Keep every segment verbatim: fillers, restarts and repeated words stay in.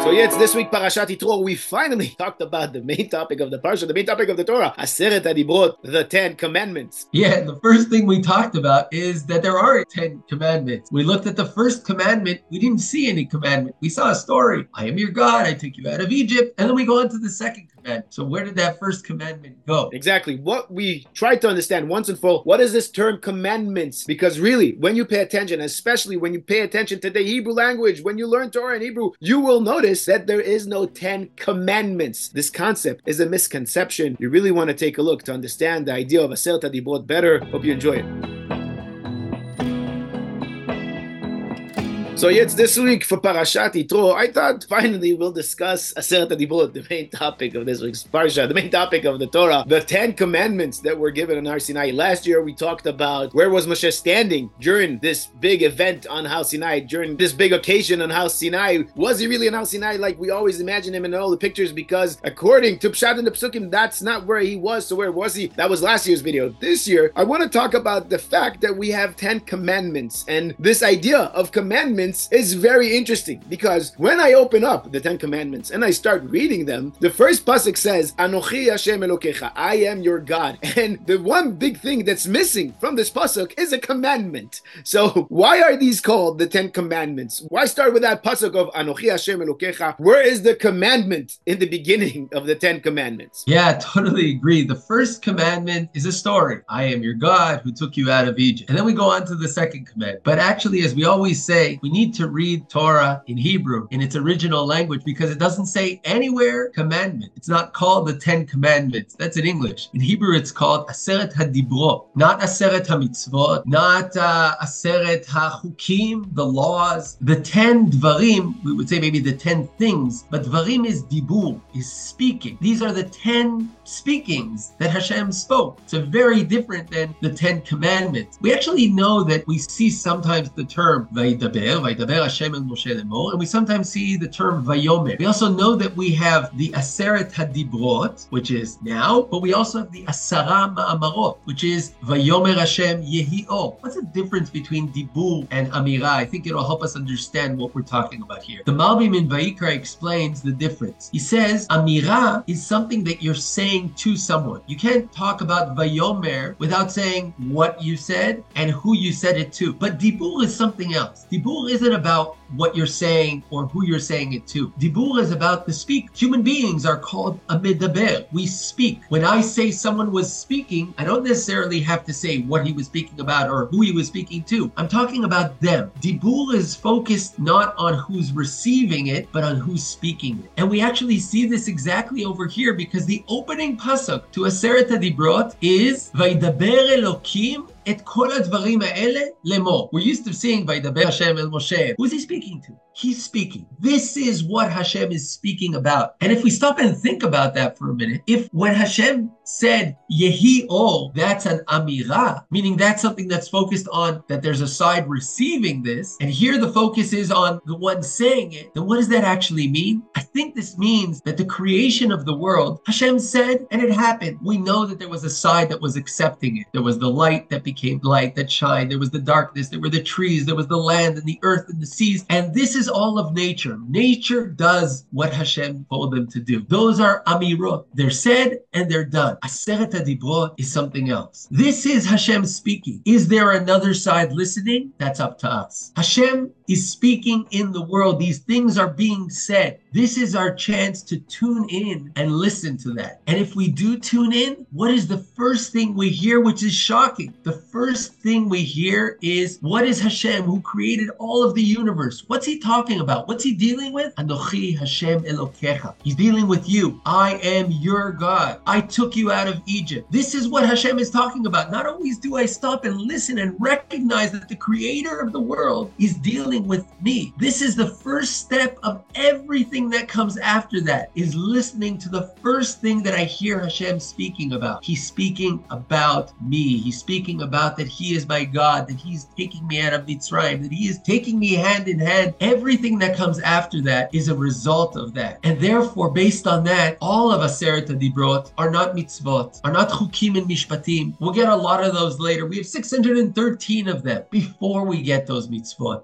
So yeah, it's this week Parashat Yitro. We finally talked about the main topic of the Parsha, the main topic of the Torah, Aseret HaDibrot, the Ten Commandments. Yeah, the first thing we talked about is that there are Ten Commandments. We looked at the first commandment. We didn't see any commandment. We saw a story. I am your God. I took you out of Egypt. And then we go on to the second commandment. So where did that first commandment go? Exactly. What we tried to understand once and for all, what is this term commandments? Because really, when you pay attention, especially when you pay attention to the Hebrew language, when you learn Torah in Hebrew, you will notice that there is no Ten Commandments. This concept is a misconception. You really want to take a look to understand the idea of Aseret HaDibrot better. Hope you enjoy it. So yeah, it's this week for Parashat Yitro. I thought finally we'll discuss Aseret HaDibrot, the main topic of this week's Parsha, the main topic of the Torah, the Ten Commandments that were given on Har Sinai. Last year we talked about where was Moshe standing during this big event on Har Sinai, during this big occasion on Har Sinai. Was he really on Har Sinai like we always imagine him in all the pictures? Because according to Pshat and the Psukim, that's not where he was. So where was he? That was last year's video. This year, I want to talk about the fact that we have Ten Commandments. And this idea of commandments is very interesting, because when I open up the Ten Commandments and I start reading them, the first pasuk says, Anochi Hashem Elokecha, I am your God. And the one big thing that's missing from this pasuk is a commandment. So why are these called the Ten Commandments? Why start with that pasuk of Anochi Hashem Elokecha? Where is the commandment in the beginning of the Ten Commandments? Yeah, I totally agree. The first commandment is a story. I am your God who took you out of Egypt. And then we go on to the second commandment. But actually, as we always say, we need to read Torah in Hebrew in its original language, because it doesn't say anywhere commandment. It's not called the Ten Commandments. That's in English. In Hebrew, it's called Aseret HaDibrot, not Aseret HaMitzvot, not uh, Aseret HaChukim, the laws. The Ten Dvarim, we would say maybe the ten things, but Dvarim is Dibur, is speaking. These are the ten speakings that Hashem spoke. It's very different than the Ten Commandments. We actually know that we see sometimes the term Vaydaber, Vaydaber Hashem el Moshe lemor, and we sometimes see the term Vayomer. We also know that we have the Aseret HaDibrot, which is now, but we also have the Asara Ma'amarot, which is Vayomer Hashem Yehi Or. What's the difference between Dibur and Amira? I think it'll help us understand what we're talking about here. The Malbim in Vayikra explains the difference. He says Amira is something that you're saying to someone. You can't talk about Vayomer without saying what you said and who you said it to. But Dibur is something else. Dibur isn't about what you're saying or who you're saying it to. Dibur is about the speak. Human beings are called a medaber. We speak. When I say someone was speaking, I don't necessarily have to say what he was speaking about or who he was speaking to. I'm talking about them. Dibur is focused not on who's receiving it, but on who's speaking it. And we actually see this exactly over here, because the opening pasuk to Aseret HaDibrot is Vaydaber Elokim et kol hadvarim ha'ele lemor. We're used to seeing Vaydaber Hashem el Moshe. Who's he speaking to? He's speaking. This is what Hashem is speaking about. And if we stop and think about that for a minute, if when Hashem said Yehi Or, that's an Amira, meaning that's something that's focused on that there's a side receiving this, and here the focus is on the one saying it, then what does that actually mean? I think this means that the creation of the world, Hashem said, and it happened. We know that there was a side that was accepting it. There was the light that became light, that shined. There was the darkness. There were the trees. There was the land and the earth and the seas. And this is all of nature. Nature does what Hashem told them to do. Those are amirot. They're said and they're done. Aseret HaDibrot is something else. This is Hashem speaking. Is there another side listening? That's up to us. Hashem is speaking in the world. These things are being said. This is our chance to tune in and listen to that. And if we do tune in, what is the first thing we hear, which is shocking? The first thing we hear is, what is Hashem, who created all of the universe? What's he talking about? What's he dealing with? Anochi Hashem Elokecha. He's dealing with you. I am your God. I took you out of Egypt. This is what Hashem is talking about. Not always do I stop and listen and recognize that the creator of the world is dealing with me. This is the first step of everything that comes after that, is listening to the first thing that I hear Hashem speaking about. He's speaking about me. He's speaking about that he is my God, that he's taking me out of Mitzrayim, that he is taking me hand in hand. Everything that comes after that is a result of that. And therefore, based on that, all of Aseret HaDibrot are not mitzvot, are not chukim and mishpatim. We'll get a lot of those later. We have six hundred thirteen of them before we get those mitzvot. So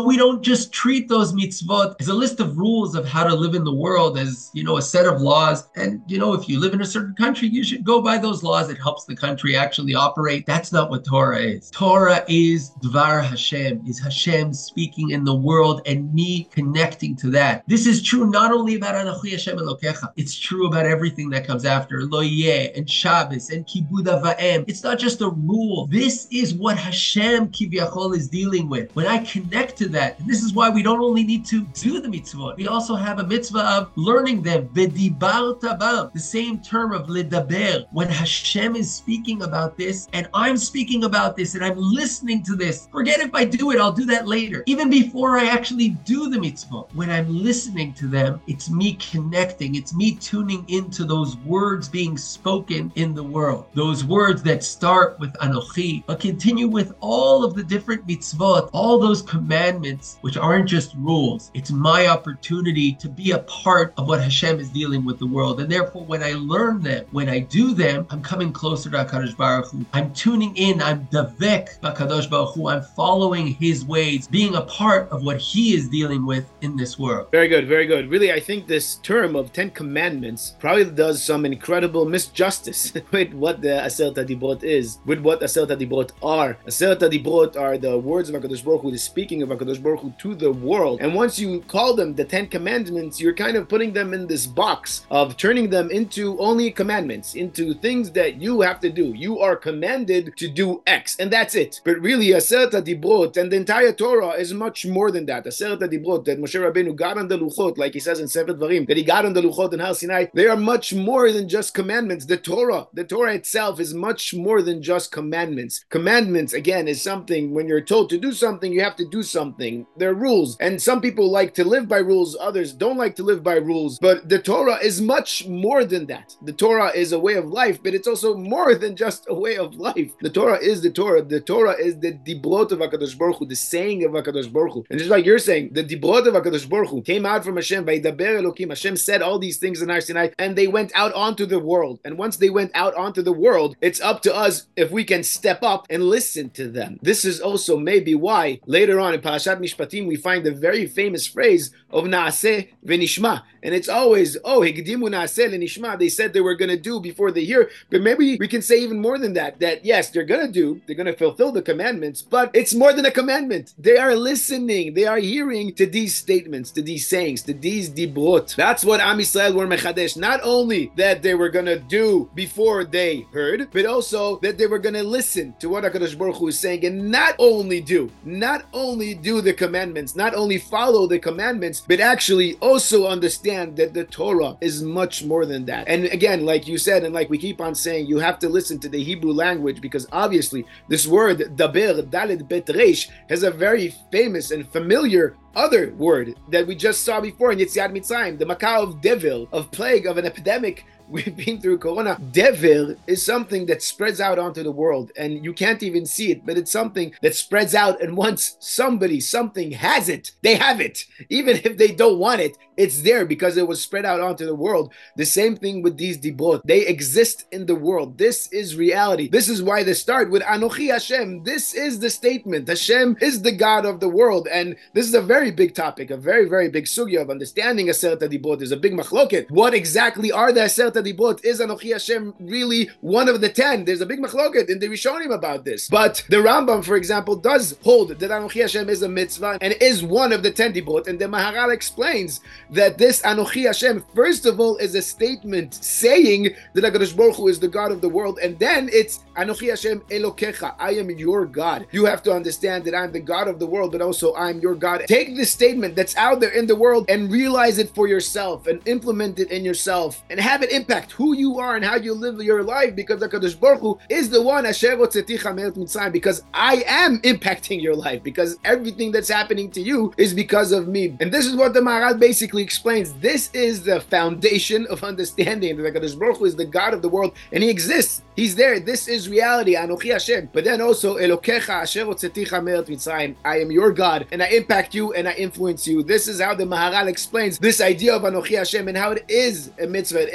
we don't just treat those mitzvot as a list of rules of how to live in the world, as, you know, a set of laws. And, you know, if you live in a certain country, you should go by those laws. It helps the country actually operate. That's not what Torah is. Torah is Dvar Hashem, is Hashem speaking in the world and me connecting to that. This is true not only about Anochi Hashem Elokecha, it's true about everything that comes after. Lo Yeh and Shabbos and Kibud Avayim. It's not just a rule. This is what Hashem Kivyachol is dealing with. When I connect to that, and this is why we don't only need to do the mitzvot, we also have a mitzvah of learning them. V'dibarta bam, the same term of ledaber. When Hashem is speaking about this, and I'm speaking about this, and I'm listening to this, forget if I do it, I'll do that later. Even before I actually do the mitzvot, when I'm listening to them, it's me connecting, it's me tuning into those words being spoken in the world. Those words that start with Anochi, but continue with all of the different mitzvot, all those commandments, which aren't just rules. It's my opportunity to be a part of what Hashem is dealing with the world. And therefore, when I learn them, when I do them, I'm coming closer to HaKadosh Baruch Hu. I'm tuning in, I'm davek HaKadosh Baruch Hu. I'm following his ways, being a part of what he is dealing with in this world. Very good, very good. Really, I think this term of Ten Commandments probably does some incredible misjustice with what the Aseret HaDibrot is, with what Aseret HaDibrot are. Aseret HaDibrot are the words of HaKadosh Baruch Hu, the speaking of HaKadosh Baruch Hu to the world. And once you call them the Ten Commandments, you're kind of putting them in this box of turning them into only commandments, into things that you have to do. You are commanded to do X, and that's it. But really, Aseret HaDibrot and the entire Torah is much more than that. Aseret HaDibrot that Moshe Rabbeinu got on the Luchot, like he says in Sefer Dvarim, that he got on the Luchot in Har Sinai, they are much more than just commandments. The Torah, the Torah itself is much more than just commandments. Commandments, again, is something, when you're told to do something, you have to do something. There are rules, and some people like to live by rules, others don't like to live by rules, but the Torah is much more than that. The Torah is a way of life, but it's also more than just a way of life. The Torah is the Torah. The Torah is the dibrot of HaKadosh Baruch Hu, the saying of HaKadosh Baruch Hu. And just like you're saying, the dibrot of HaKadosh Baruch Hu came out from Hashem, Vaydaber Elokim. Hashem said all these things in Har Sinai, and they went out onto the world. And once they went out onto the world, it's up to us if we can step up and listen to them. This is also maybe why later on in Parashat Mishpatim we find the very famous phrase of Naaseh v'nishma. And it's always, oh, Higdimu Naaseh v'nishma. They said they were going to do before they hear. But maybe we can say even more than that, that yes, they're going to do, they're going to fulfill the commandments, but it's more than a commandment. They are listening, they are hearing to these statements, to these sayings, to these dibrot. That's what Am Yisrael were mechadesh. Not only that they were going to do before they heard, but also that they were going to listen to what HaKadosh Baruch Hu is saying, and not only do, not only do the commandments, not only follow the commandments, but actually also understand that the Torah is much more than that. And again, like you said, and like we keep on saying, you have to listen to the Hebrew language, because obviously this word, daber, daled bet reish, has a very famous and familiar other word that we just saw before in Yetziat Mitzrayim, the makah of devil, of plague, of an epidemic. We've been through Corona. Devil is something that spreads out onto the world, and you can't even see it, but it's something that spreads out, and once somebody, something has it, they have it. Even if they don't want it, it's there because it was spread out onto the world. The same thing with these dibrot. They exist in the world. This is reality. This is why they start with Anochi Hashem. This is the statement. Hashem is the God of the world, and this is a very big topic, a very, very big sugya of understanding Aseret HaDibrot. There's a big machloket. What exactly are the Aseret HaDibrot? Is Anochi Hashem really one of the ten? There's a big machloket in the Rishonim about this. But the Rambam, for example, does hold that Anochi Hashem is a mitzvah and is one of the ten dibrot. And the Maharal explains that this Anochi Hashem, first of all, is a statement saying that HaKadosh Baruch Hu is the God of the world. And then it's Anochi Hashem Elokecha. I am your God. You have to understand that I'm the God of the world, but also I'm your God. Take this statement that's out there in the world and realize it for yourself and implement it in yourself and have it impact who you are and how you live your life, because HaKadosh Baruch Hu is the one, Asher hotzeticha me'eretz Mitzrayim, because I am impacting your life, because everything that's happening to you is because of me. And this is what the Maharal basically explains. This is the foundation of understanding that HaKadosh Baruch Hu is the God of the world, and He exists. He's there. This is reality. Anochi Hashem. But then also, Elokecha Asher hotzeticha me'eretz Mitzrayim. I am your God, and I impact you, and I influence you. This is how the Maharal explains this idea of Anochi Hashem and how it is a mitzvah. It is a command.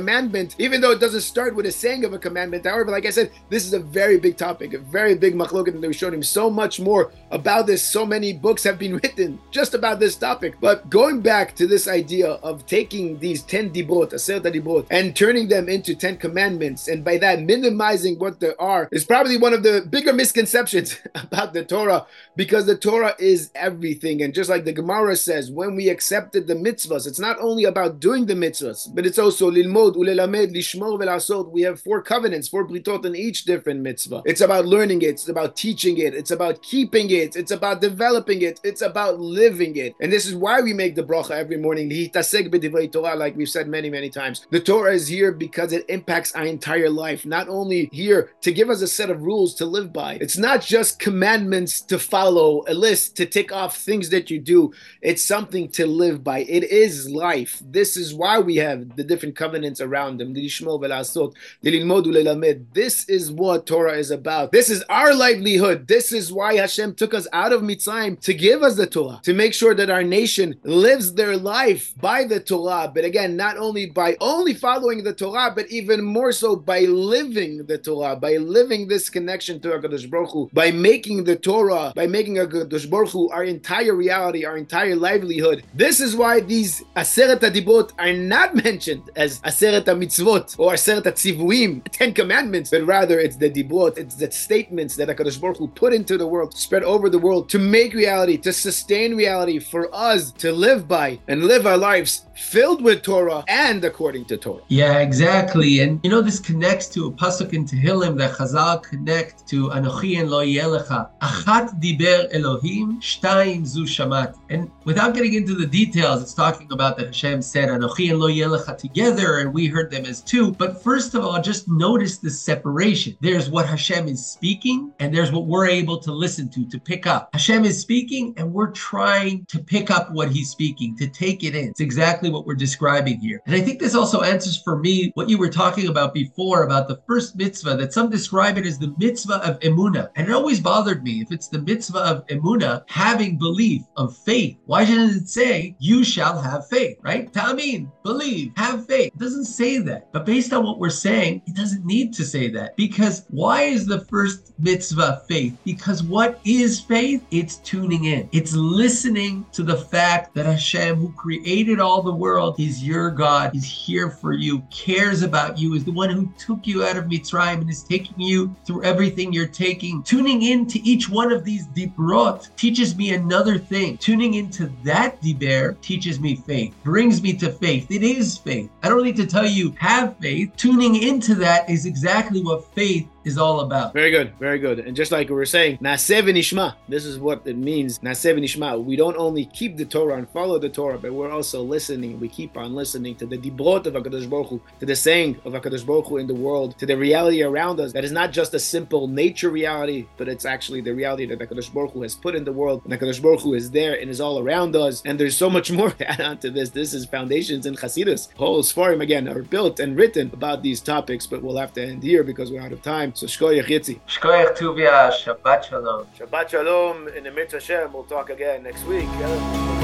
commandment, even though it doesn't start with a saying of a commandment. However, like I said, this is a very big topic, a very big machloket in the Rishonim. So much more about this. So many books have been written just about this topic. But going back to this idea of taking these ten dibrot, aseret dibrot, and turning them into ten commandments, and by that minimizing what there are, is probably one of the bigger misconceptions about the Torah, because the Torah is everything. And just like the Gemara says, when we accepted the mitzvahs, it's not only about doing the mitzvahs, but it's also lilmod, ulelamed, lishmor, velasot. We have four covenants, four britot in each different mitzvah. It's about learning it, it's about teaching it, it's about keeping it, it's about developing it, it's about living it. And this is why we make the bracha every morning, lihitasek b'divrei Torah, like we've said many, many times. The Torah is here because it impacts our entire life, not only here to give us a set of rules to live by. It's not just commandments to follow, a list to tick off things that you do. It's something to live by. It is life. This is why we have the different covenants around them. This is what Torah is about. This is our livelihood. This is why Hashem took us out of Mitzrayim, to give us the Torah, to make sure that our nation lives their life by the Torah. But again, not only by only following the Torah, but even more so by living the Torah, by living this connection to HaKadosh Baruch Hu, by making the Torah, by making HaKadosh Baruch Hu our entire reality, our entire livelihood. This is why these Aseret HaDibrot are not mentioned as Aseret HaMitzvot or Aseret HaTzivuim, Ten Commandments, but rather it's the Dibrot, it's the statements that HaKadosh Baruch Hu put into the world, spread over the world, to make reality, to sustain reality for us to live by and live our lives filled with Torah and according to Torah. Yeah, exactly. And you know, this connects to a pasuk in Tehillim that Chazal connect to Anochi and Lo Yelecha. Achat diber Elohim, shtayim zu shamat. And without getting into the details, it's talking about that Hashem said Anochi and Lo Yelecha together, and we heard them as two. But first of all, just notice the separation. There's what Hashem is speaking, and there's what we're able to listen to, to pick up. Hashem is speaking, and we're trying to pick up what he's speaking, to take it in. It's exactly what we're describing here. And I think this also answers for me what you were talking about before about the first mitzvah, that some describe it as the mitzvah of emunah. And it always bothered me, if it's the mitzvah of emunah, having belief, of faith, why shouldn't it say, you shall have faith, right? Ta'amin, believe, have faith. It doesn't say that. But based on what we're saying, it doesn't need to say that. Because why is the first mitzvah faith? Because what is faith? It's tuning in. It's listening to the fact that Hashem, who created all the world, is your God, is here for you, cares about you, is the one who took you out of Mitzrayim and is taking you through everything you're taking. Tuning into each one of these dibrot teaches me another thing. Tuning into that diber teaches me faith, brings me to faith. It is faith. I don't need to tell you, have faith. Tuning into that is exactly what faith is all about. Very good, very good. And just like we were saying, Naseh v'nishma, this is what it means, Naseh v'nishma. We don't only keep the Torah and follow the Torah, but we're also listening. We keep on listening to the dibrot of HaKadosh Baruch Hu, to the saying of HaKadosh Baruch Hu in the world, to the reality around us that is not just a simple nature reality, but it's actually the reality that HaKadosh Baruch Hu has put in the world, and HaKadosh Baruch Hu is there and is all around us. And there's so much more to add on to this. This is foundations in Chassidus. Whole Sfarim, again, are built and written about these topics, but we'll have to end here because we're out of time. So Shkoyach Yitzi. Shkoyach Tuvia, Shabbat Shalom. Shabbat Shalom. In the Mitzvah Hashem, we'll talk again next week.